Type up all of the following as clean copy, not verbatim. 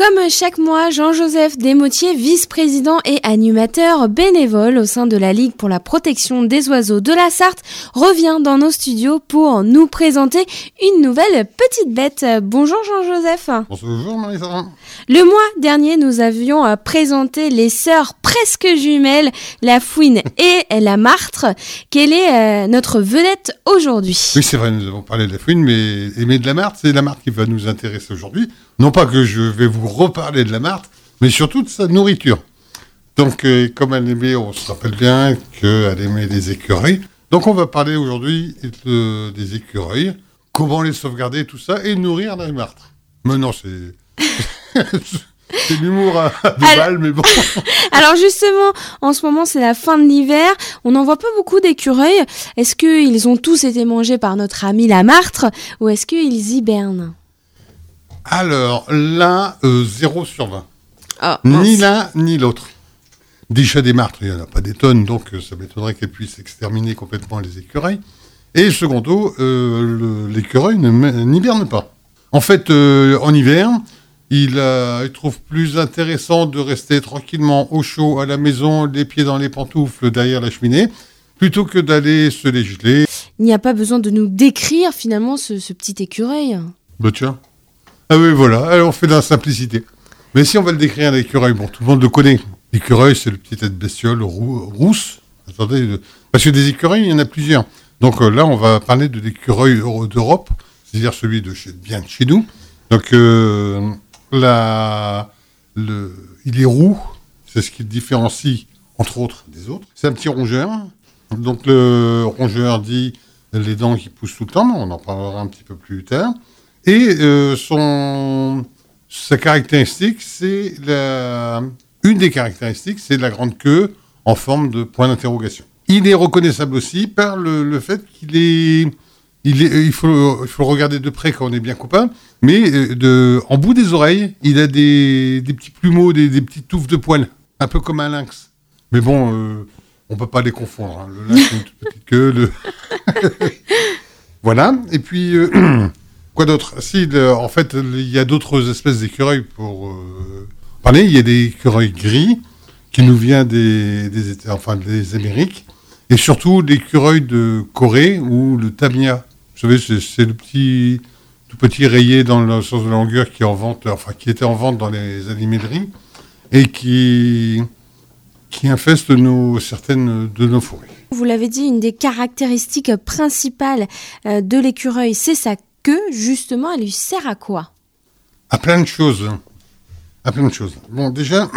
Comme chaque mois, Jean-Joseph Desmotiers, vice-président et animateur bénévole au sein de la Ligue pour la protection des oiseaux de la Sarthe, revient dans nos studios pour nous présenter une nouvelle petite bête. Bonjour Jean-Joseph. Bonjour Marie-Sara. Le mois dernier, nous avions présenté les sœurs presque jumelles, la fouine et la martre. Quelle est notre vedette aujourd'hui ? Oui, c'est vrai, nous avons parlé de la fouine, mais de la martre, c'est la martre qui va nous intéresser aujourd'hui. Non pas que je vais vous reparler de la martre, mais surtout de sa nourriture. Donc, comme elle aimait, on se rappelle bien qu'elle aimait les écureuils. Donc, on va parler aujourd'hui des écureuils, comment les sauvegarder, tout ça, et nourrir la martre. Mais non, c'est l'humour à deux balles, mais bon. Alors justement, en ce moment, c'est la fin de l'hiver. On n'en voit pas beaucoup d'écureuils. Est-ce qu'ils ont tous été mangés par notre ami la martre ou est-ce qu'ils hibernent ? Alors, là, 0 sur 20. Oh, ni l'un, ni l'autre. Déjà des martres, il n'y en a pas des tonnes, donc ça m'étonnerait qu'elles puissent exterminer complètement les écureuils. Et secondo, l'écureuil n'hiberne pas. En fait, en hiver, il trouve plus intéressant de rester tranquillement au chaud à la maison, les pieds dans les pantoufles derrière la cheminée, plutôt que d'aller se les geler. Il n'y a pas besoin de nous décrire finalement ce petit écureuil. Bah tiens. Ah oui, voilà, alors on fait de la simplicité. Mais si on va le décrire, l'écureuil, bon, tout le monde le connaît. L'écureuil, c'est le petit tête bestiole rousse. Attendez, parce que des écureuils, il y en a plusieurs. Donc là, on va parler de l'écureuil d'Europe, c'est-à-dire celui bien de chez nous. Donc il est roux, c'est ce qui le différencie, entre autres, des autres. C'est un petit rongeur. Donc le rongeur dit les dents qui poussent tout le temps, on en parlera un petit peu plus tard. Et sa caractéristique, une des caractéristiques, c'est la grande queue en forme de point d'interrogation. Il est reconnaissable aussi par le fait il faut le regarder de près quand on est bien copain, mais en bout des oreilles, il a des petits plumeaux, des petites touffes de poils, un peu comme un lynx. Mais bon, on peut pas les confondre. Hein. Le lynx a une toute petite queue. Voilà. Et puis, quoi d'autre ? En fait, il y a d'autres espèces d'écureuils pour parler. Il y a des écureuils gris qui nous viennent des Amériques, et surtout l'écureuil de Corée ou le Tamiya. Vous savez, c'est le tout petit rayé dans le sens de la longueur qui était en vente dans les animaleries et qui infeste certaines de nos forêts. Vous l'avez dit, une des caractéristiques principales de l'écureuil, c'est sa queue. Justement, elle lui sert à quoi ? À plein de choses. Bon, déjà,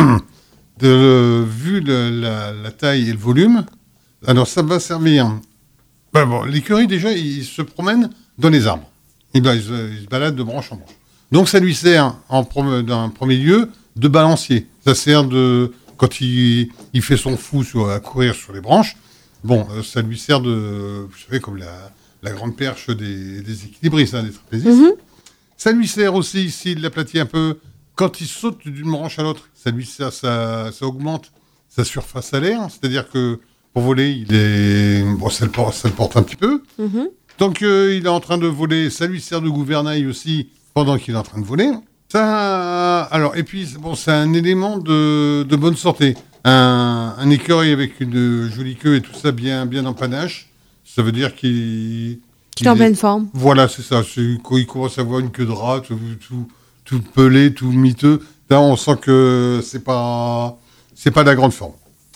vu la taille et le volume, alors ça va servir. L'écureuil, déjà, il se promène dans les arbres. Il se balade de branche en branche. Donc, ça lui sert, d'un premier lieu, de balancier. Ça sert quand il fait son fou à courir sur les branches, ça lui sert vous savez, comme la grande perche des équilibristes, des trapézistes. Mm-hmm. Ça lui sert aussi, s'il l'aplatit un peu, quand il saute d'une branche à l'autre, ça lui sert, ça augmente sa surface à l'air. C'est-à-dire que pour voler, ça le porte un petit peu. Mm-hmm. Tant qu'il est en train de voler, ça lui sert de gouvernail aussi pendant qu'il est en train de voler. Et puis, c'est un élément de bonne santé. Un écureuil avec une jolie queue et tout ça bien en panache, ça veut dire qu'il est en pleine forme. Voilà, c'est ça. Quand il commence à avoir une queue de rat, tout pelé, tout miteux, là, on sent que c'est pas la grande forme.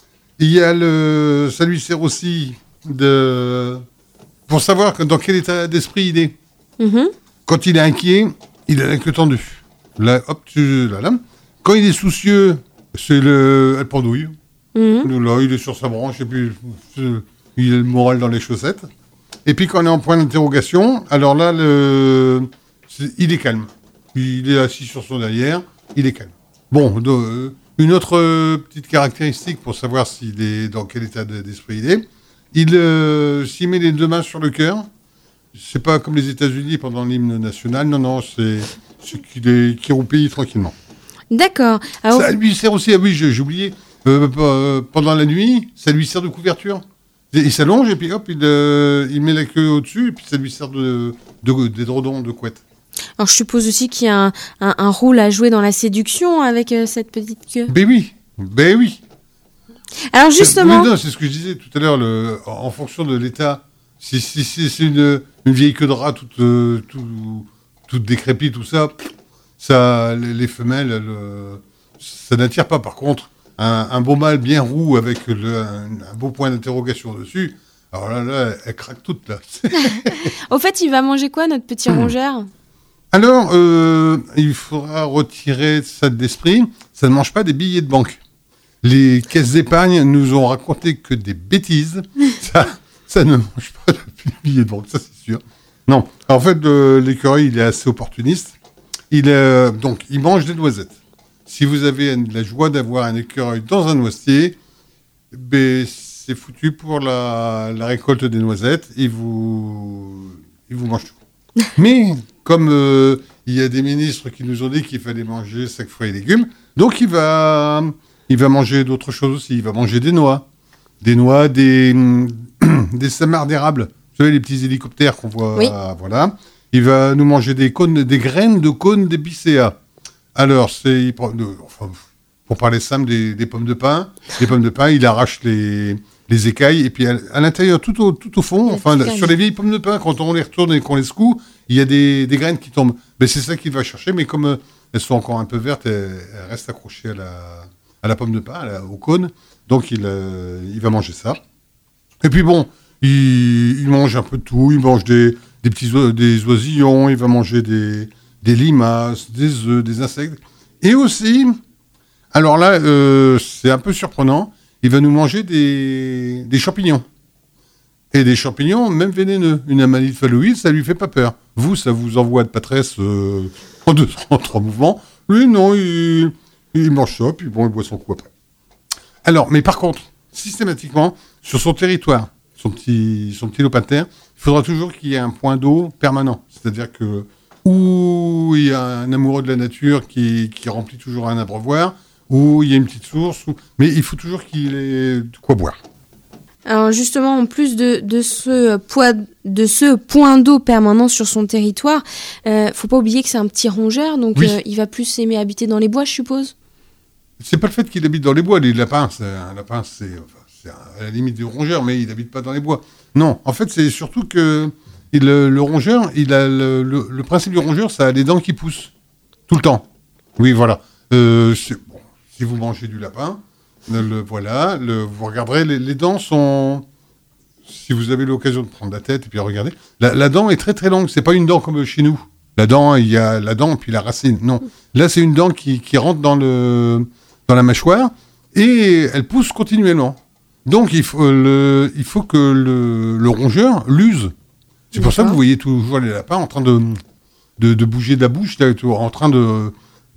Ça lui sert aussi pour savoir dans quel état d'esprit il est. Mm-hmm. Quand il est inquiet, il a la queue tendue. Là, hop, quand il est soucieux, c'est elle pendouille. Mm-hmm. Là, il est sur sa branche et puis il a le moral dans les chaussettes. Et puis quand on est en point d'interrogation, alors là, il est calme. Il est assis sur son derrière, il est calme. Bon, une autre petite caractéristique pour savoir dans quel état d'esprit il est, s'il met les deux mains sur le cœur, c'est pas comme les États-Unis pendant l'hymne national, non, c'est qu'il roupille tranquillement. D'accord. Alors... Ça lui sert aussi, j'ai oublié, pendant la nuit, ça lui sert de couverture. Il s'allonge et puis hop, il met la queue au-dessus et puis ça lui sert d'édredon, de couette. Alors je suppose aussi qu'il y a un rôle à jouer dans la séduction avec cette petite queue. Ben oui. Alors justement... C'est ce que je disais tout à l'heure, en fonction de l'état, si c'est une vieille queue de rat toute décrépite, tout ça, les femelles, ça n'attire pas. Par contre, un beau mâle bien roux avec un beau point d'interrogation dessus, alors là, elle craque toute, là. Au fait, il va manger quoi, notre petit rongeur ? Alors, il faudra retirer ça de l'esprit, ça ne mange pas des billets de banque. Les caisses d'épargne nous ont raconté que des bêtises. Ça ne mange pas de billets de banque, ça c'est sûr. Non, en fait, l'écureuil, il est assez opportuniste. Donc, il mange des noisettes. Si vous avez la joie d'avoir un écureuil dans un noisetier, ben, c'est foutu pour la récolte des noisettes. Il vous mange tout. Mais, comme il y a des ministres qui nous ont dit qu'il fallait manger 5 fruits et légumes, donc il va manger d'autres choses aussi. Il va manger des noix, des samarres d'érable. Vous savez, les petits hélicoptères qu'on voit. Oui. Voilà. Il va nous manger des graines de cônes d'épicéa. Alors, pour parler simple, des pommes de pin. Les pommes de pin, il arrache les écailles. Et puis, à l'intérieur, tout au fond, sur les vieilles pommes de pin, quand on les retourne et qu'on les secoue, il y a des graines qui tombent. Ben, c'est ça qu'il va chercher. Mais comme elles sont encore un peu vertes, elles restent accrochées à la pomme de pin, au cône. Donc, il va manger ça. Et puis, bon, il mange un peu de tout. Il mange des oisillons. Il va manger des limaces, des œufs, des insectes. Et aussi, alors là, c'est un peu surprenant, il va nous manger des champignons. Et des champignons, même vénéneux. Une amanite-phalloïde, ça lui fait pas peur. Vous, ça vous envoie de patresse en 3 mouvements. Lui, non, il mange ça, puis bon, il boit son coup après. Alors, mais par contre, systématiquement, sur son territoire, son petit lopin de terre, il faudra toujours qu'il y ait un point d'eau permanent. C'est-à-dire que où il y a un amoureux de la nature qui remplit toujours un abreuvoir, où il y a une petite source, mais il faut toujours qu'il ait de quoi boire. Alors justement, en plus de ce point d'eau permanent sur son territoire, faut pas oublier que c'est un petit rongeur, donc oui. Il va plus aimer habiter dans les bois, je suppose. C'est pas le fait qu'il habite dans les bois. Les lapins, un lapin, c'est à la limite du rongeur, mais il n'habite pas dans les bois. Non, en fait, c'est surtout que le rongeur, il a le principe du rongeur, ça a les dents qui poussent tout le temps. Oui, voilà. Si vous mangez du lapin, vous regarderez, les dents sont... Si vous avez l'occasion de prendre la tête et puis regarder, la dent est très très longue. C'est pas une dent comme chez nous. La dent, il y a la dent puis la racine. Non, là c'est une dent qui rentre dans la mâchoire et elle pousse continuellement. Donc il faut que le rongeur l'use. C'est pour ça que vous voyez toujours les lapins en train de bouger de la bouche, en train de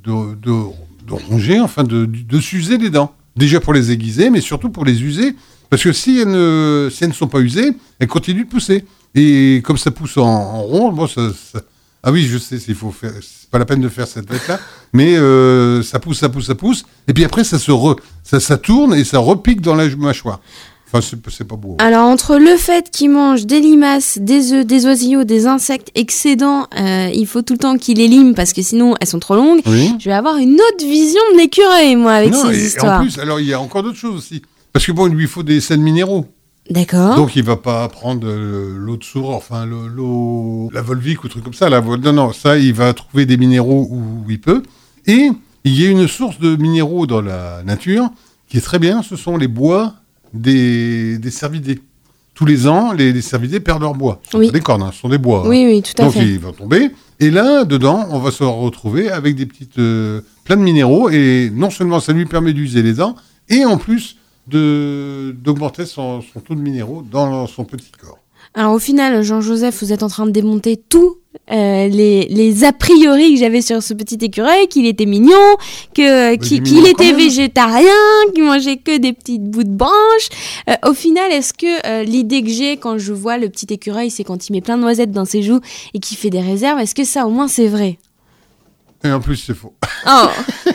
ronger, enfin de s'user les dents. Déjà pour les aiguiser, mais surtout pour les user, parce que si elles ne sont pas usées, elles continuent de pousser. Et comme ça pousse en rond, bon, ah oui, je sais, c'est pas la peine de faire cette bête-là, mais ça pousse, et puis après ça tourne et ça repique dans la mâchoire. Enfin, c'est pas beau. Alors, entre le fait qu'il mange des limaces, des œufs, des oisillons, des insectes excédents, il faut tout le temps qu'il les lime parce que sinon elles sont trop longues. Oui. Je vais avoir une autre vision de l'écureuil, moi, avec ces histoires. En plus, alors il y a encore d'autres choses aussi. Parce que bon, il lui faut des sels minéraux. D'accord. Donc il va pas prendre l'eau de source, enfin l'eau, la Volvic ou truc comme ça. Non, ça, il va trouver des minéraux où il peut. Et il y a une source de minéraux dans la nature qui est très bien, ce sont les bois des cervidés. Tous les ans, les cervidés perdent leur bois. Ce sont pas des cornes, ce sont des bois. Oui, tout à fait. Donc ils vont tomber. Et là, dedans, on va se retrouver avec des petites plein de minéraux. Et non seulement ça lui permet d'user les dents, et en plus d'augmenter son taux de minéraux dans son petit corps. Alors au final, Jean-Joseph, vous êtes en train de démonter tous les a priori que j'avais sur ce petit écureuil, qu'il était mignon, qu'il était végétarien, qu'il mangeait que des petites bouts de branches. Au final, est-ce que l'idée que j'ai quand je vois le petit écureuil, c'est quand il met plein de noisettes dans ses joues et qu'il fait des réserves, est-ce que ça au moins c'est vrai ? Et en plus c'est faux. Oh.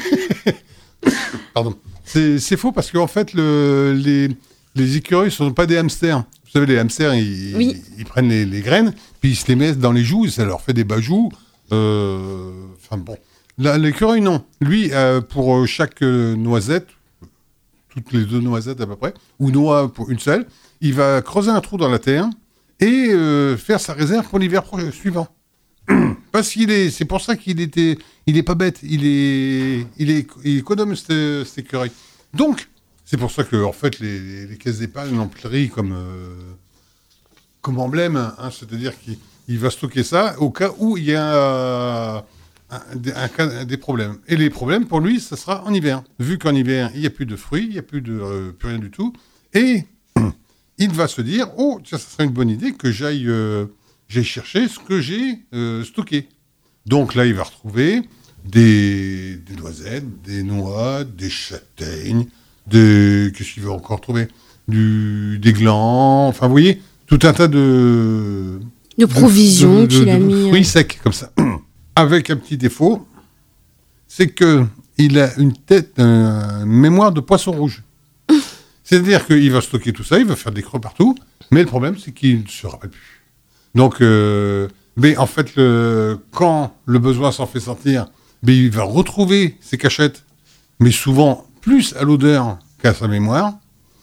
Pardon. C'est faux parce qu'en fait, les écureuils ne sont pas des hamsters. Vous savez, les hamsters, ils prennent les graines, puis ils se les mettent dans les joues, et ça leur fait des bajous. Enfin bon. L'écureuil, non. Lui, pour chaque noisette, toutes les 2 noisettes à peu près, ou noix pour une seule, il va creuser un trou dans la terre et faire sa réserve pour l'hiver suivant. Parce c'est pour ça il est pas bête, il est économe cet écureuil. Donc, c'est pour ça que en fait les caisses d'épargne l'ont pris comme emblème, hein, c'est-à-dire qu'il va stocker ça au cas où il y a des problèmes. Et les problèmes pour lui, ça sera en hiver, vu qu'en hiver il n'y a plus de fruits, il n'y a plus rien du tout, et il va se dire tiens, ça serait une bonne idée que j'aille chercher ce que j'ai stocké. Donc là, il va retrouver des noisettes, des noix, des châtaignes, qu'est-ce qu'il va encore trouver des glands, enfin, vous voyez, tout un tas de provisions qu'il a mis. Fruits secs, comme ça. Avec un petit défaut, c'est qu'il a une mémoire de poisson rouge. C'est-à-dire qu'il va stocker tout ça, il va faire des creux partout, mais le problème, c'est qu'il ne se rappelle plus. Donc, mais en fait, quand le besoin s'en fait sentir, il va retrouver ses cachettes, mais souvent plus à l'odeur qu'à sa mémoire.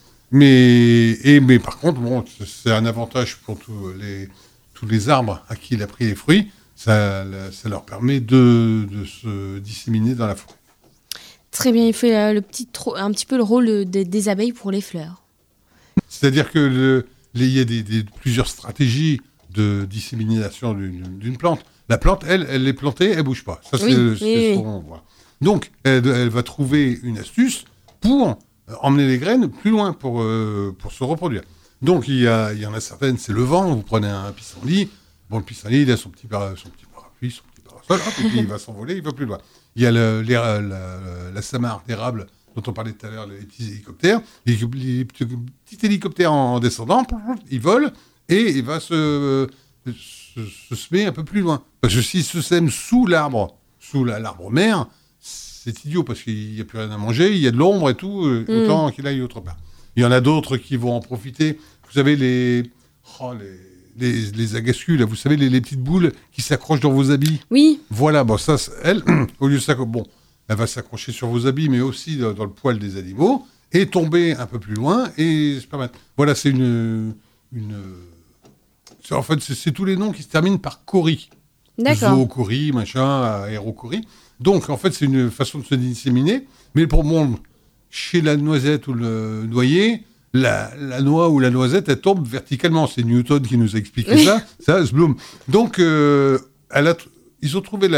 Mais par contre, bon, c'est un avantage pour tous les arbres à qui il a pris les fruits. Ça leur permet de se disséminer dans la forêt. Très bien, il fait un petit peu le rôle des abeilles pour les fleurs. C'est-à-dire que il y a plusieurs stratégies de dissémination d'une plante. La plante, elle est plantée, elle bouge pas. Ça, c'est ce qu'on voit. Donc, elle va trouver une astuce pour emmener les graines plus loin pour se reproduire. Donc, il y en a certaines, c'est le vent. Vous prenez un pissenlit. Bon, le pissenlit, il a son petit parapluie, son petit parasol, et puis il va s'envoler, il va plus loin. Il y a la samarre d'érable dont on parlait tout à l'heure, les petits hélicoptères. Les petits hélicoptères en descendant, ils volent et il va se semer un peu plus loin. Parce que s'il se sème sous l'arbre mère, c'est idiot parce qu'il n'y a plus rien à manger, il y a de l'ombre et tout, autant qu'il aille autre part. Il y en a d'autres qui vont en profiter. Vous savez, les agascues, là, vous savez, les petites boules qui s'accrochent dans vos habits. Oui. Voilà, bon, ça, elle, au lieu de ça, bon, elle va s'accrocher sur vos habits, mais aussi dans le poil des animaux, et tomber un peu plus loin, et c'est pas mal. Voilà, c'est en fait, c'est tous les noms qui se terminent par corie. D'accord. Zoocorie, machin, aérocorie. Donc, en fait, c'est une façon de se disséminer, mais pour chez la noisette ou le noyer, la noix ou la noisette, elle tombe verticalement. C'est Newton qui nous a expliqué ça. Ça se bloom. Donc, ils ont trouvé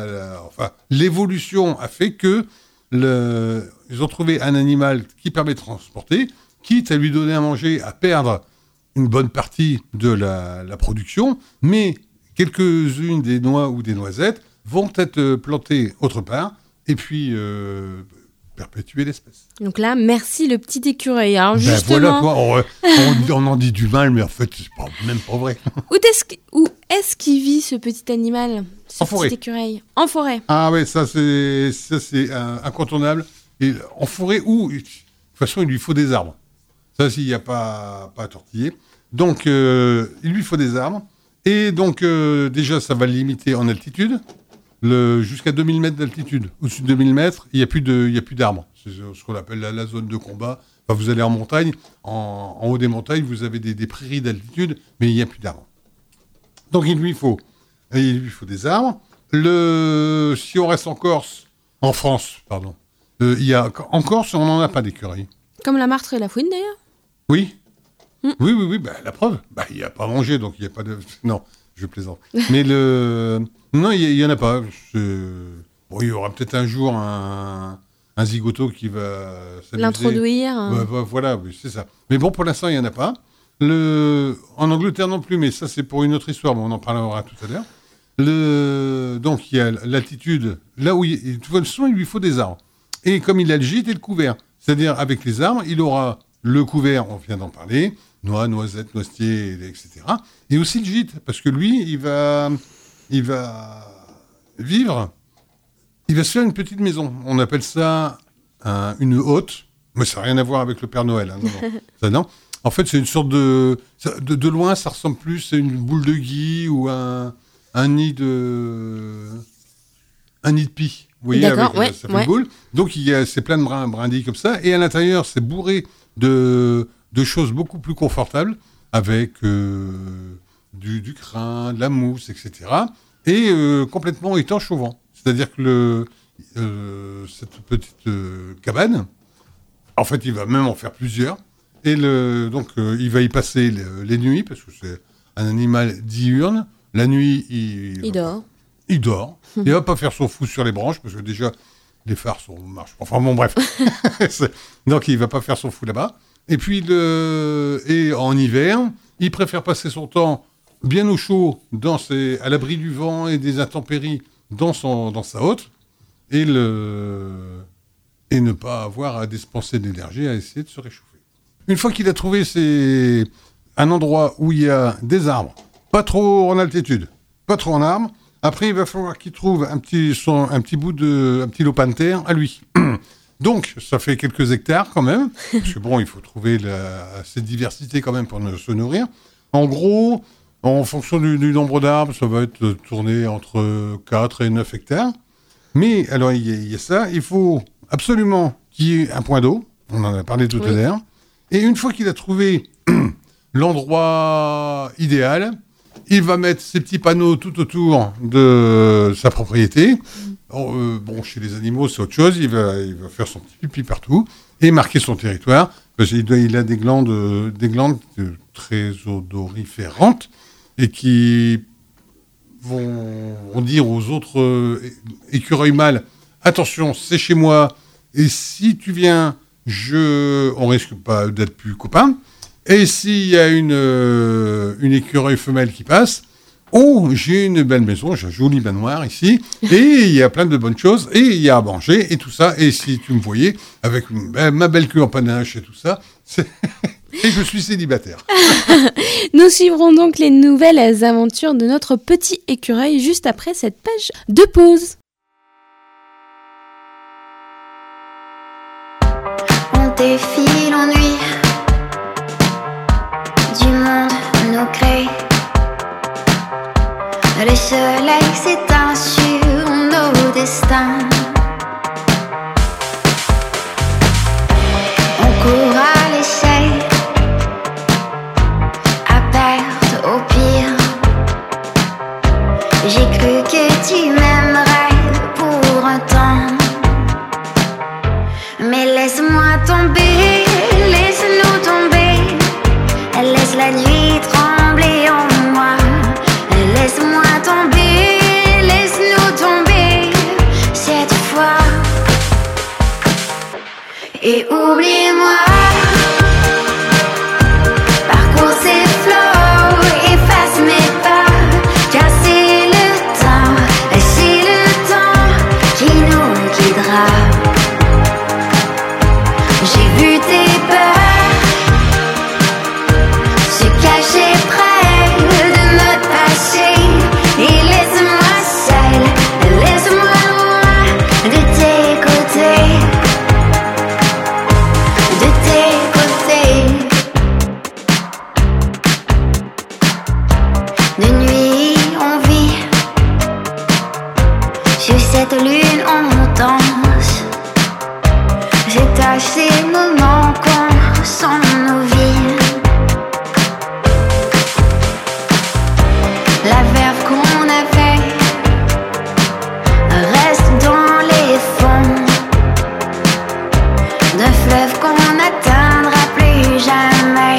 l'évolution a fait que ils ont trouvé un animal qui permet de transporter, quitte à lui donner à manger, à perdre une bonne partie de la production, mais quelques-unes des noix ou des noisettes vont être plantées autre part, et puis perpétuer l'espèce. Donc là, merci le petit écureuil. Alors justement... Voilà, on en dit du mal, mais en fait, c'est même pas vrai. Où est-ce qu'il vit ce petit animal, en forêt. Petit écureuil? En forêt. Ah ouais, ça c'est incontournable. Et en forêt où, de toute façon, il lui faut des arbres. Ça, s'il n'y a pas à tortiller. Donc, il lui faut des arbres. Et donc, déjà, ça va le limiter en altitude. Jusqu'à 2000 mètres d'altitude. Au-dessus de 2000 mètres, il n'y a plus d'arbres. C'est ce qu'on appelle la zone de combat. Enfin, vous allez en montagne. En haut des montagnes, vous avez des prairies d'altitude, mais il n'y a plus d'arbres. Donc, il lui faut des arbres. Si on reste en France, pardon, en Corse, on n'en a pas d'écureuil. Comme la martre et la fouine, d'ailleurs. Oui. Oui, la preuve. Il n'y a pas à manger, donc il n'y a pas de... Non, je plaisante. Mais non, il n'y en a pas. Bon, il y aura peut-être un jour un zigoto qui va s'amuser. L'introduire. Voilà, c'est ça. Mais bon, pour l'instant, il n'y en a pas. En Angleterre non plus, mais ça, c'est pour une autre histoire. Bon, on en parlera tout à l'heure. Donc, il y a l'altitude. Là où de toute façon, il lui faut des arbres. Et comme il a le gîte et le couvert, c'est-à-dire avec les arbres, il aura le couvert, on vient d'en parler, noix, noisettes, noisetiers, etc. Et aussi le gîte, parce que lui, il va vivre, il va se faire une petite maison. On appelle ça une hotte, mais ça n'a rien à voir avec le Père Noël. Hein, non. Ça, non. En fait, c'est une sorte de loin, ça ressemble plus à une boule de gui ou un un nid de pie. Vous voyez, D'accord, avec ça fait une boule. Donc c'est plein de brindilles comme ça. Et à l'intérieur, c'est bourré de choses beaucoup plus confortables, avec du crin, de la mousse, etc. Et complètement étanche au vent. C'est-à-dire que cette petite cabane, en fait, il va même en faire plusieurs. Et donc, il va y passer les nuits, parce que c'est un animal diurne. La nuit, il dort. Il dort. Il va pas faire son fou sur les branches, parce que déjà, les phares marchent. Enfin bon, bref. Donc, il va pas faire son fou là-bas. Et puis, et en hiver, il préfère passer son temps bien au chaud, à l'abri du vent et des intempéries dans sa hotte, et ne pas avoir à dépenser d'énergie à essayer de se réchauffer. Une fois qu'il a trouvé un endroit où il y a des arbres, pas trop en altitude, pas trop en arbres, après il va falloir qu'il trouve un petit lopin de terre à lui. Donc, ça fait quelques hectares quand même, parce que bon, il faut trouver assez de diversité quand même pour se nourrir. En gros, en fonction du nombre d'arbres, ça va être tourné entre 4 et 9 hectares. Mais, alors, il y a ça, il faut absolument qu'il y ait un point d'eau, on en a parlé tout à l'heure, et une fois qu'il a trouvé l'endroit idéal, il va mettre ses petits panneaux tout autour de sa propriété. Bon, chez les animaux, c'est autre chose. Il va faire son petit pipi partout et marquer son territoire. Parce qu'il a des glandes très odoriférantes et qui vont dire aux autres écureuils mâles, attention, c'est chez moi. Et si tu viens, on risque pas d'être plus copains. Et s'il y a une écureuil femelle qui passe, oh, j'ai une belle maison, j'ai un joli manoir ici, et il y a plein de bonnes choses, et il y a à manger, et tout ça. Et si tu me voyais, avec ma belle queue en panache et tout ça, et je suis célibataire. Nous suivrons donc les nouvelles aventures de notre petit écureuil juste après cette page de pause. On défie l'ennui du monde nous crée. Le soleil s'éteint sur nos destins. On court à l'essai, à perte au pire. J'ai cru que tu m'aimerais pour un temps, mais laisse-moi tomber, laisse-nous tomber. Laisse la nuit trembler en moi. Laisse-moi tomber, laisse-nous tomber cette fois. Et oublie-moi. Parcours ces flots, efface mes pas. Car c'est le temps qui nous guidera. J'ai vu tes peurs se cacher près de notre passé. Et laisse-moi seule, laisse-moi loin de tes côtés. De tes côtés. De nuit on vit, sur cette lune on danse. C'est à ces moments qu'on sent nos vies. La verve qu'on avait reste dans les fonds d'un fleuve qu'on n'atteindra plus jamais.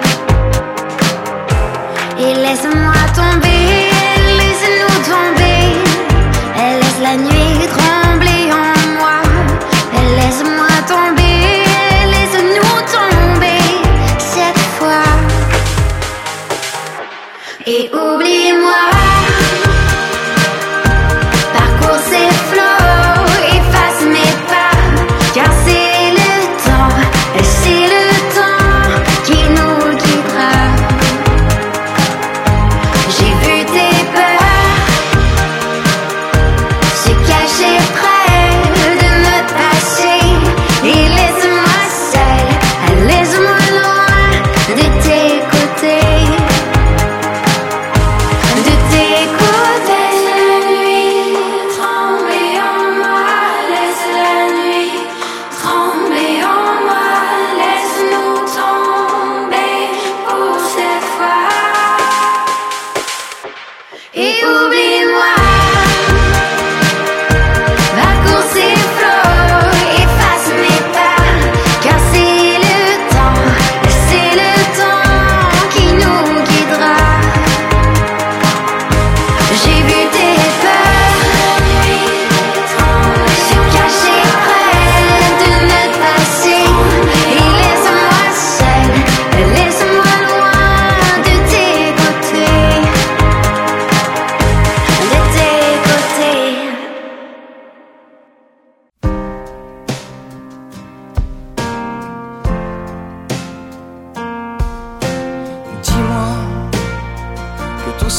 Et laisse-moi tomber, laisse-nous tomber. Elle laisse la nuit trembler en moi. Elle laisse-moi tomber, laisse-nous tomber cette fois. Et oublie-moi. Parcours ces flots, efface mes pas. Car c'est le temps qui nous guidera. J'ai vu tes peurs se cacher près de notre passé. Et laisse-moi seule, laisse-moi loin de tes côtés.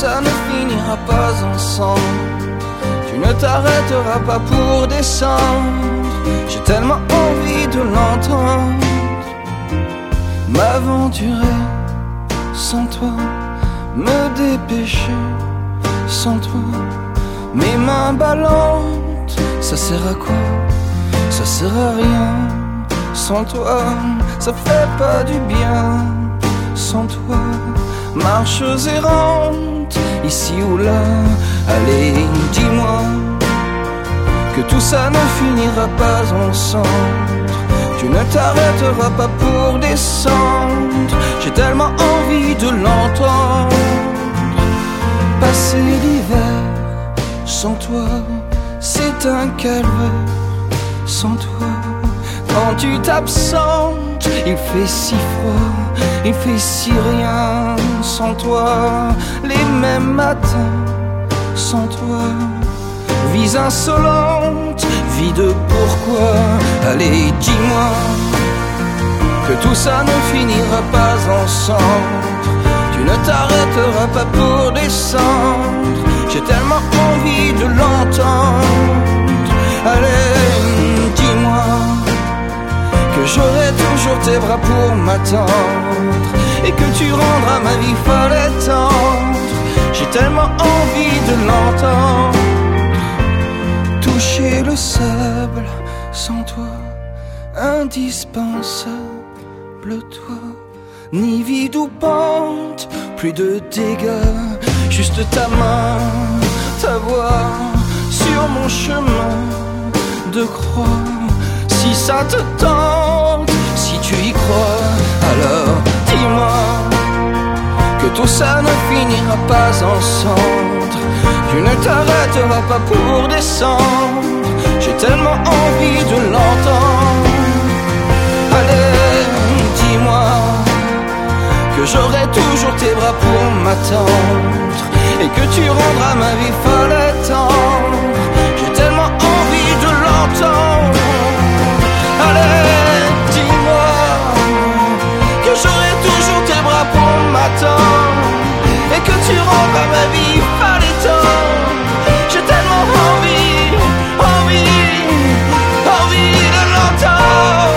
ça ne finira pas ensemble. Tu ne t'arrêteras pas pour descendre. J'ai tellement envie de l'entendre. M'aventurer sans toi, me dépêcher sans toi. Mes mains ballantes, ça sert à quoi? Ça sert à rien. Sans toi, ça fait pas du bien. Sans toi, marches errantes, ici ou là. Allez, dis-moi que tout ça ne finira pas ensemble. Tu ne t'arrêteras pas pour descendre. J'ai tellement envie de l'entendre. Passer l'hiver sans toi, c'est un calvaire. Sans toi, quand tu t'absentes, il fait si froid, il fait si rien. Sans toi, les mêmes matins. Sans toi, vie insolente, vie de pourquoi. Allez, dis-moi que tout ça ne finira pas ensemble. Tu ne t'arrêteras pas pour descendre. J'ai tellement envie de l'entendre. Allez, dis-moi que j'aurai toujours tes bras pour m'attendre et que tu rendras ma vie folle et tendre. J'ai tellement envie de l'entendre. Toucher le sable sans toi, indispensable toi. Ni vide ou pente, plus de dégâts. Juste ta main, ta voix sur mon chemin de croix. Si ça te tente, si tu y crois, alors dis-moi que tout ça ne finira pas ensemble. Tu ne t'arrêteras pas pour descendre. J'ai tellement envie de l'entendre. Allez, dis-moi que j'aurai toujours tes bras pour m'attendre et que tu rendras ma vie folle et tendre. J'ai tellement envie de l'entendre. Allez, dis-moi que j'aurai toujours tes bras pour m'attendre et que tu rendras ma vie folle et tendre. J'ai tellement envie, envie, envie de l'entendre.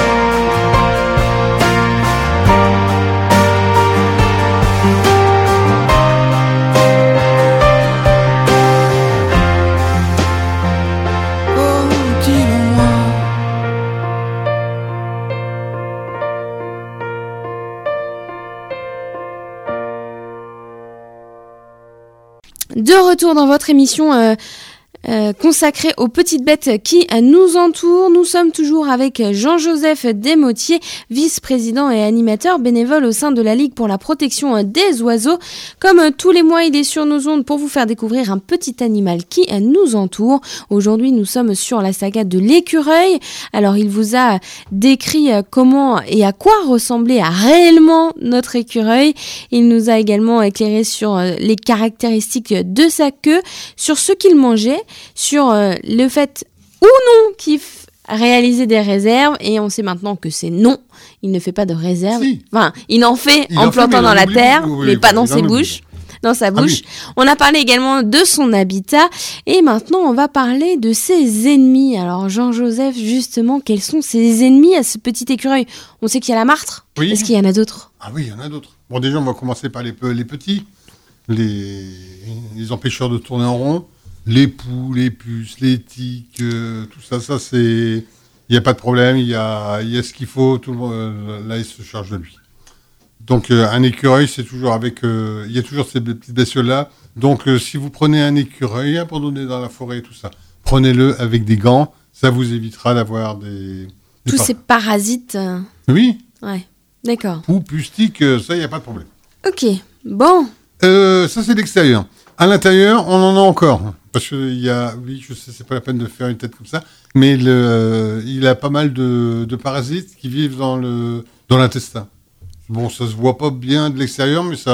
De retour dans votre émission consacrée aux petites bêtes qui nous entourent. Nous sommes toujours avec Jean-Joseph Desmotiers, vice-président et animateur bénévole au sein de la Ligue pour la protection des oiseaux. Comme tous les mois, il est sur nos ondes pour vous faire découvrir un petit animal qui nous entoure. Aujourd'hui, nous sommes sur la saga de l'écureuil. Alors, il vous a décrit comment et à quoi ressemblait réellement notre écureuil. Il nous a également éclairé sur les caractéristiques de sa queue, sur ce qu'il mangeait, sur le fait ou non qu'il réalisait des réserves, et on sait maintenant que c'est non, il ne fait pas de réserve. Si. Enfin, il en fait en plantant dans la terre, mais pas dans ses bouches. Dans sa bouche. Oui. On a parlé également de son habitat, et maintenant on va parler de ses ennemis. Alors Jean-Joseph, justement, quels sont ses ennemis à ce petit écureuil? On sait qu'il y a la martre. Oui. Est-ce qu'il y en a d'autres? Ah oui, il y en a d'autres. Bon, déjà on va commencer par les petits, les empêcheurs de tourner en rond. Les poux, les puces, les tiques, tout ça, c'est... Il n'y a pas de problème, il y a ce qu'il faut, tout le monde, là, il se charge de lui. Donc, un écureuil, c'est toujours avec... il y a toujours ces petites bestioles-là. Donc, si vous prenez un écureuil abandonné dans la forêt et tout ça, prenez-le avec des gants, ça vous évitera d'avoir des tous ces parasites. Oui. Ouais, d'accord. Poux, puces, tiques, ça, il n'y a pas de problème. Ok, bon. Ça, c'est l'extérieur. À l'intérieur, on en a encore. Parce qu'il y a, oui, je sais, c'est pas la peine de faire une tête comme ça, mais il a pas mal de parasites qui vivent dans l'intestin. Bon, ça se voit pas bien de l'extérieur, mais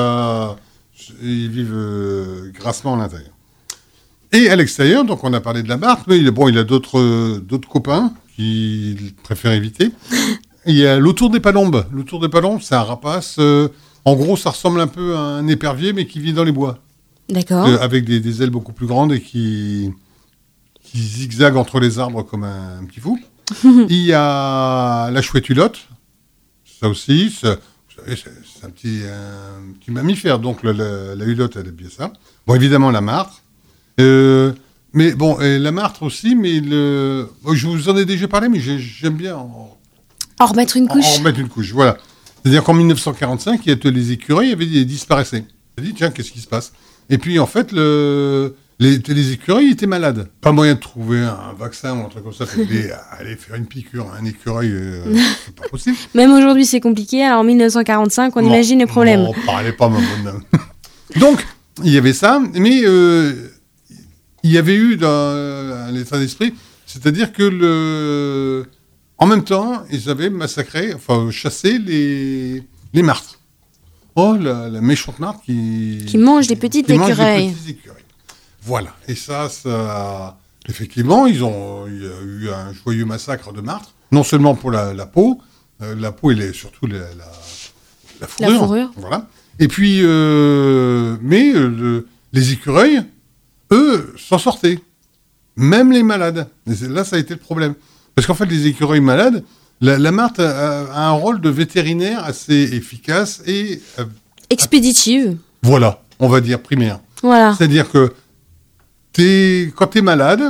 ils vivent grassement à l'intérieur. Et à l'extérieur, donc on a parlé de la martre, mais il a d'autres copains qu'il préfère éviter. Il y a l'autour des palombes. L'autour des palombes, c'est un rapace. En gros, ça ressemble un peu à un épervier, mais qui vit dans les bois. D'accord. Avec des ailes beaucoup plus grandes et qui zigzaguent entre les arbres comme un petit fou. Il y a la chouette hulotte, ça aussi, vous savez, c'est un petit mammifère, donc la hulotte, elle est bien ça. Bon, évidemment, la martre. Mais bon, la martre aussi, mais je vous en ai déjà parlé, mais j'aime bien En remettre une couche. en remettre une couche, voilà. C'est-à-dire qu'en 1945, les écureuils disparaissaient. J'ai dit, tiens, qu'est-ce qui se passe? Et puis, en fait, les écureuils étaient malades. Pas moyen de trouver un vaccin ou un truc comme ça. Aller faire une piqûre à un écureuil, c'est pas possible. Même aujourd'hui, c'est compliqué. Alors, en 1945, on imagine les problèmes. Non, parlez pas, ma bonne dame. Donc, il y avait ça, mais il y avait eu dans l'état d'esprit, c'est-à-dire que en même temps, ils avaient chassé les martres. Oh, la méchante martre qui mange des petites écureuils. Voilà. Et ça, effectivement, il y a eu un joyeux massacre de martres. Non seulement pour la peau, et surtout la fourrure. La fourrure. Voilà. Et puis, les écureuils, eux, s'en sortaient. Même les malades. Et là, ça a été le problème. Parce qu'en fait, les écureuils malades, la martre a un rôle de vétérinaire assez efficace et... expéditive. Voilà, on va dire primaire. Voilà. C'est-à-dire que quand t'es malade,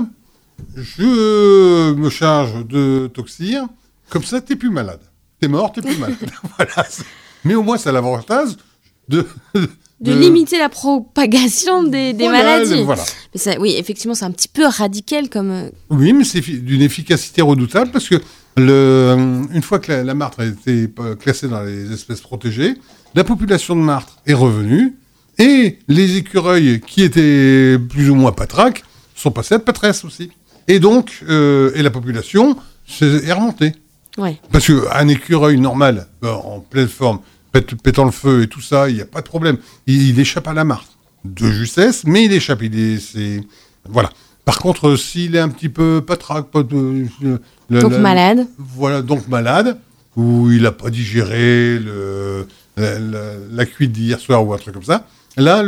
je me charge de toxir, comme ça, t'es plus malade. T'es mort, t'es plus malade. Voilà. Mais au moins, ça a l'avantage de limiter la propagation des maladies. Voilà. Mais ça, oui, effectivement, c'est un petit peu radical comme... Oui, mais c'est d'une efficacité redoutable parce que une fois que la martre a été classée dans les espèces protégées, la population de martre est revenue et les écureuils qui étaient plus ou moins patraques sont passés à patresse aussi. Et donc, et la population est remontée. Ouais. Parce qu'un écureuil normal, en pleine forme, pétant le feu et tout ça, il n'y a pas de problème. Il échappe à la martre. De justesse, mais il échappe. Voilà. Par contre, s'il est un petit peu patraque, malade. Voilà, donc malade, ou il n'a pas digéré la cuite d'hier soir ou un truc comme ça, là,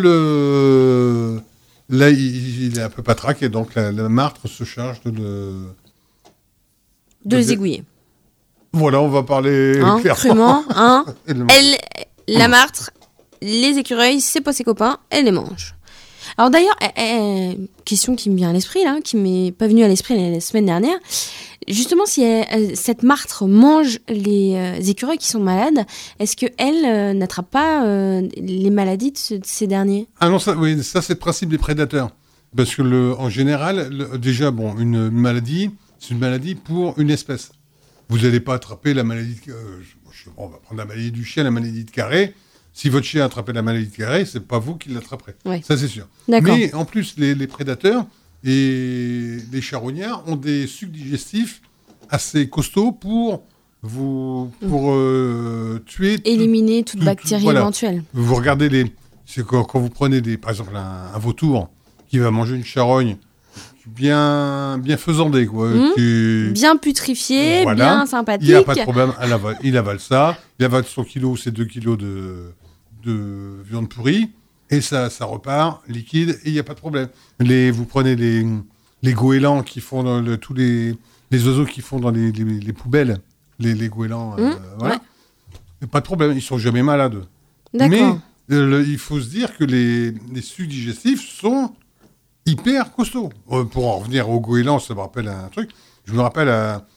il est un peu patraque et donc la martre se charge de les aiguiller. Voilà, on va parler clairement. La martre, les écureuils, c'est pas ses copains, elle les mange. Alors d'ailleurs, question qui me vient à l'esprit, là, qui m'est pas venue à l'esprit la semaine dernière. Justement, si cette martre mange les écureuils qui sont malades, est-ce qu'elle n'attrape pas les maladies de ces derniers? Ah non, ça c'est le principe des prédateurs. Parce que en général, déjà, une maladie, c'est une maladie pour une espèce. Vous n'allez pas attraper la maladie... on va prendre la maladie du chien, la maladie de Carré. Si votre chien a attrapé la maladie de Carré, c'est pas vous qui l'attraperez. Oui. Ça, c'est sûr. D'accord. Mais en plus, les prédateurs et les charognards ont des sucs digestifs assez costauds pour tuer... éliminer toute bactérie éventuelle. Vous regardez c'est quand vous prenez par exemple un vautour qui va manger une charogne bien faisandée, quoi. Bien putrifié, voilà. Bien sympathique. Il n'y a pas de problème, il avale ça, il avale son kilo, c'est 2 kilos de viande pourrie, et ça repart liquide, et il n'y a pas de problème. Vous prenez les goélands qui font tous les oiseaux qui font dans les poubelles, les goélands, voilà. Ouais. Pas de problème, ils ne sont jamais malades. D'accord. Mais il faut se dire que les sucs digestifs sont hyper costauds. Pour en revenir au goéland, ça me rappelle un truc. Je me rappelle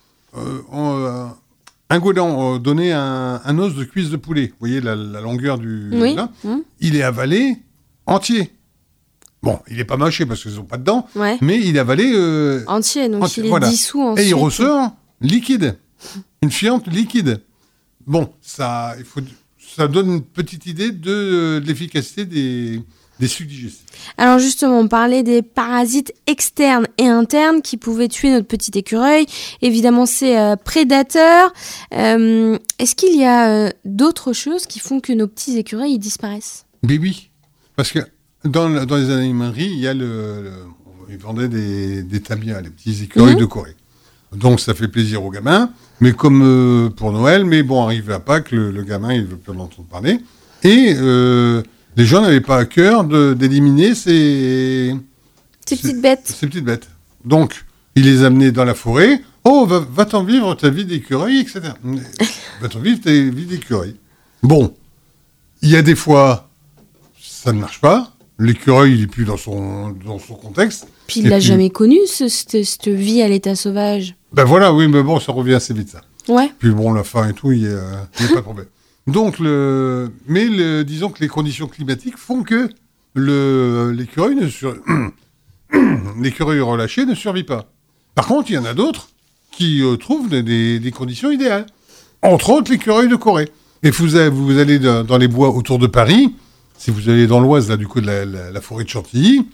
un goéland donnait un os de cuisse de poulet. Vous voyez la longueur du... Oui. Là, il est avalé entier. Bon, il n'est pas mâché parce qu'ils n'ont pas de dents, mais il est avalé... entier, donc il est dissous ensuite. Et il ressort liquide. Une fiente liquide. Bon, ça donne une petite idée de l'efficacité des sucs digestifs. Alors justement, on parlait des parasites externes et internes qui pouvaient tuer notre petit écureuil. Évidemment, c'est prédateur. Est-ce qu'il y a d'autres choses qui font que nos petits écureuils disparaissent? Mais oui, parce que dans les animaleries, il y a ils vendaient des tamias, les petits écureuils de Corée. Donc ça fait plaisir aux gamins, mais comme pour Noël, mais bon, arrivé à Pâques, le gamin, il veut plus en entendre parler. Et les gens n'avaient pas à cœur d'éliminer ces petites bêtes. Ces petites bêtes. Donc, il les amenait dans la forêt. Oh, va-t'en vivre ta vie d'écureuil, etc. Va-t'en vivre ta vie d'écureuil. Bon, il y a des fois, ça ne marche pas. L'écureuil, il n'est plus dans son contexte. Puis il l'a jamais connu, cette vie à l'état sauvage. Ben voilà, oui, mais bon, ça revient assez vite, ça. Ouais. Puis bon, la faim et tout, il n'y a pas de problème. Donc, disons que les conditions climatiques font que l'écureuil l'écureuil relâché ne survit pas. Par contre, il y en a d'autres qui trouvent des conditions idéales. Entre autres, l'écureuil de Corée. Et vous allez dans les bois autour de Paris, si vous allez dans l'Oise, là, du coup, de la forêt de Chantilly,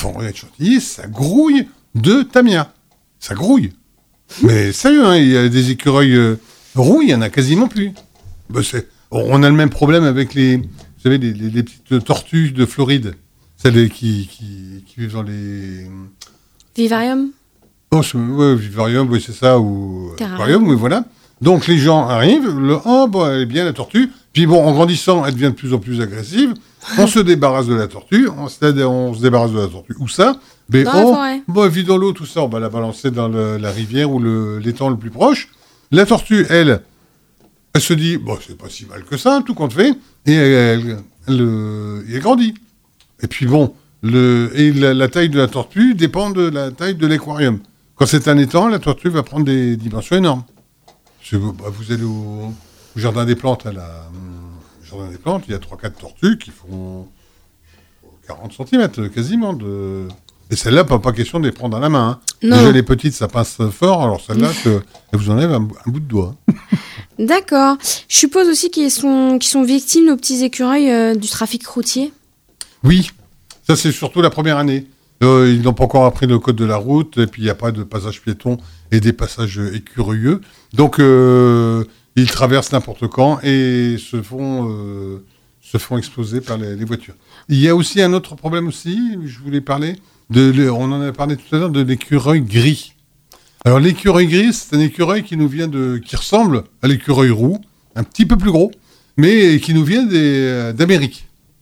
ça grouille de tamia. Ça grouille. Mais sérieux, hein, il y a des écureuils roux, il y en a quasiment plus. Ben, on a le même problème avec vous savez, les petites tortues de Floride. Celles qui vivent dans les... Vivarium. Oh, ouais, vivarium, oui, c'est ça, ou aquarium, oui, voilà. Donc, les gens arrivent, elle est bien, la tortue. Puis bon, en grandissant, elle devient de plus en plus agressive. On se débarrasse de la tortue. On se débarrasse de la tortue. Où ça? Dans la forêt. Elle vit dans l'eau, tout ça. On va la balancer dans la rivière ou l'étang le plus proche. La tortue, elle se dit, c'est pas si mal que ça, tout compte fait. Et elle grandit. Et puis bon, la taille de la tortue dépend de la taille de l'aquarium. Quand c'est un étang, la tortue va prendre des dimensions énormes. Vous allez au Jardin des Plantes, il y a 3-4 tortues qui font 40 cm quasiment. Et celles-là, pas question de les prendre à la main. Hein. Déjà, les petites, ça passe fort, alors celles-là, elles vous enlèvent un bout de doigt. D'accord. Je suppose aussi qu'ils sont victimes, nos petits écureuils, du trafic routier. Oui, ça c'est surtout la première année. Ils n'ont pas encore appris le code de la route, et puis il n'y a pas de passage piéton et des passages écureuilleux. Donc ils traversent n'importe quand et se font exploser par les voitures. Il y a aussi un autre problème aussi, je voulais parler, on en a parlé tout à l'heure, de l'écureuil gris. Alors l'écureuil gris, c'est un écureuil qui ressemble à l'écureuil roux, un petit peu plus gros, mais qui nous vient d'Amérique.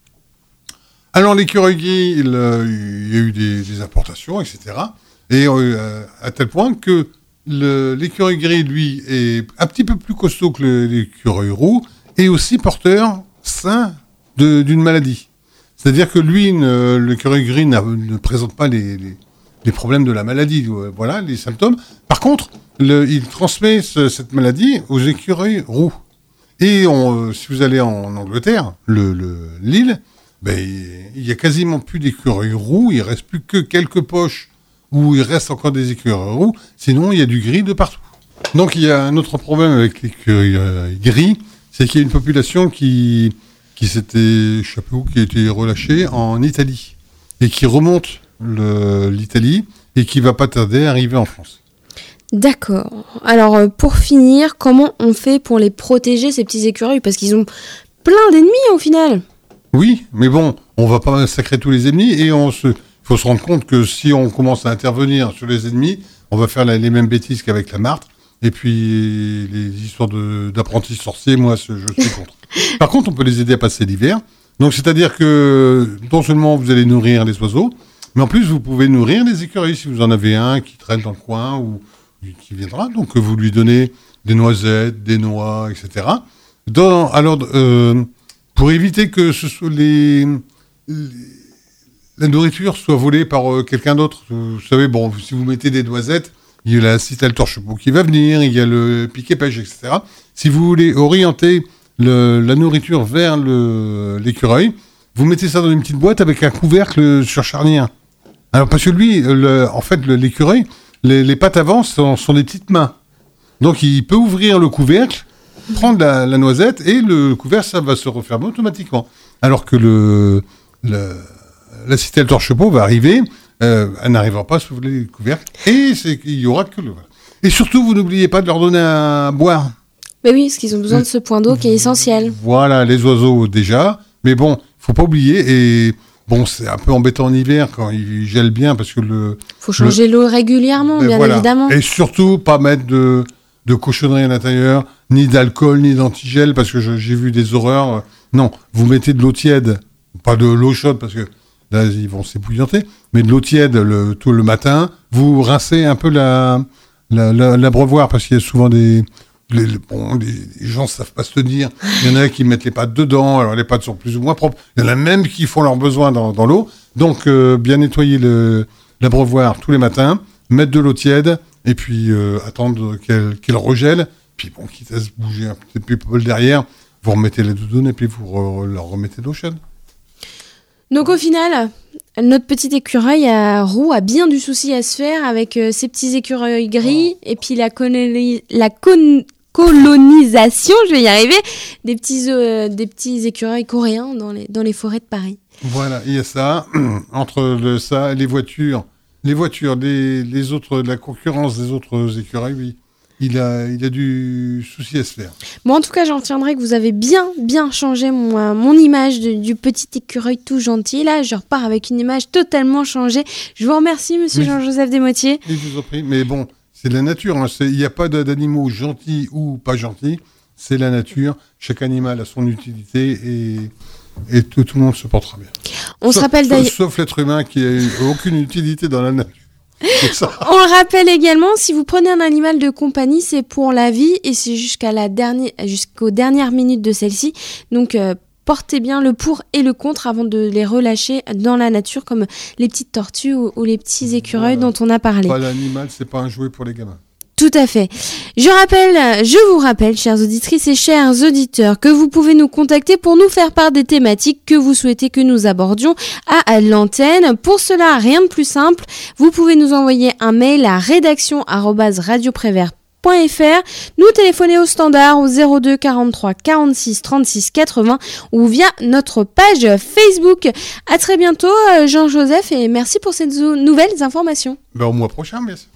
Alors l'écureuil gris, il y a eu des importations, etc. Et à tel point que l'écureuil gris, lui, est un petit peu plus costaud que l'écureuil roux et aussi porteur sain d'une maladie. C'est-à-dire que lui, l'écureuil gris ne présente pas les problèmes de la maladie, voilà, les symptômes. Par contre, il transmet cette maladie aux écureuils roux. Et si vous allez en Angleterre, l'île, il y a quasiment plus d'écureuils roux, il reste plus que quelques poches où il reste encore des écureuils roux, sinon il y a du gris de partout. Donc il y a un autre problème avec l'écureuil gris, c'est qu'il y a une population qui s'était, je sais pas où, qui a été relâchée en Italie et qui remonte l'Italie et qui va pas tarder à arriver en France. D'accord. Alors pour finir, comment on fait pour les protéger, ces petits écureuils, parce qu'ils ont plein d'ennemis au final? Oui, mais bon, on va pas massacrer tous les ennemis et faut se rendre compte que si on commence à intervenir sur les ennemis, on va faire les mêmes bêtises qu'avec la martre. Et puis les histoires d'apprentis sorciers, moi, je suis contre. Par contre, on peut les aider à passer l'hiver. Donc, c'est-à-dire que non seulement vous allez nourrir les oiseaux, mais en plus vous pouvez nourrir les écureuils si vous en avez un qui traîne dans le coin ou qui viendra. Donc, vous lui donnez des noisettes, des noix, etc. Pour éviter que la nourriture soit volée par quelqu'un d'autre. Vous savez, si vous mettez des noisettes, il y a la citelle torche-peau qui va venir, il y a le piquet-pêche, etc. Si vous voulez orienter la nourriture vers l'écureuil, vous mettez ça dans une petite boîte avec un couvercle sur charnière. Alors, parce que lui, l'écureuil, les pattes avant sont des petites mains. Donc, il peut ouvrir le couvercle, prendre la noisette et le couvercle, ça va se refermer automatiquement. Alors que la citelle torche-peau va arriver, elle n'arrivera pas à s'ouvrir le couvercle et il y aura que Et surtout, vous n'oubliez pas de leur donner à boire. Mais oui, parce qu'ils ont besoin de ce point d'eau qui est essentiel. Voilà, les oiseaux déjà, mais bon, faut pas oublier et c'est un peu embêtant en hiver quand il gèle bien parce que faut changer l'eau régulièrement, bien évidemment. Et surtout, pas mettre de cochonnerie à l'intérieur, ni d'alcool, ni d'antigel, parce que j'ai vu des horreurs. Non, vous mettez de l'eau tiède pas de l'eau chaude parce que là, ils vont s'ébouillanter, mais de l'eau tiède tout le matin. Vous rincez un peu l'abreuvoir parce qu'il y a souvent les gens ne savent pas se tenir. Il y en a qui mettent les pattes dedans, alors les pattes sont plus ou moins propres. Il y en a même qui font leurs besoins dans l'eau. Donc, bien nettoyer l'abreuvoir tous les matins, mettre de l'eau tiède et puis attendre qu'elle regèle. Puis bon, quitte à se bouger un petit peu derrière, vous remettez les doudounes et puis vous leur remettez de l'eau chaude. Donc au final, notre petit écureuil à roue a bien du souci à se faire avec ses petits écureuils gris et puis la colonisation, je vais y arriver, des petits écureuils coréens dans les forêts de Paris. Voilà, il y a ça. Entre ça et les voitures, les autres, la concurrence des autres écureuils, oui. Il a du souci à se faire. Bon, en tout cas, j'en retiendrai que vous avez bien changé mon image du petit écureuil tout gentil. Là, je repars avec une image totalement changée. Je vous remercie, monsieur Jean-Joseph Desmotiers. Je vous en prie. Mais bon, c'est de la nature. Hein. Il n'y a pas d'animaux gentils ou pas gentils. C'est la nature. Chaque animal a son utilité et tout le monde se portera bien. Se rappelle d'ailleurs... Sauf l'être humain qui n'a aucune utilité dans la nature. On le rappelle également, si vous prenez un animal de compagnie, c'est pour la vie et c'est jusqu'aux dernières minutes de celle-ci. Donc portez bien le pour et le contre avant de les relâcher dans la nature comme les petites tortues ou les petits écureuils dont on a parlé. Pas l'animal, c'est pas un jouet pour les gamins. Tout à fait. Je vous rappelle, chères auditrices et chers auditeurs, que vous pouvez nous contacter pour nous faire part des thématiques que vous souhaitez que nous abordions à l'antenne. Pour cela, rien de plus simple. Vous pouvez nous envoyer un mail à rédaction@radioprévert.fr, nous téléphoner au standard au 02 43 46 36 80 ou via notre page Facebook. À très bientôt, Jean-Joseph, et merci pour ces nouvelles informations. Au mois prochain, merci.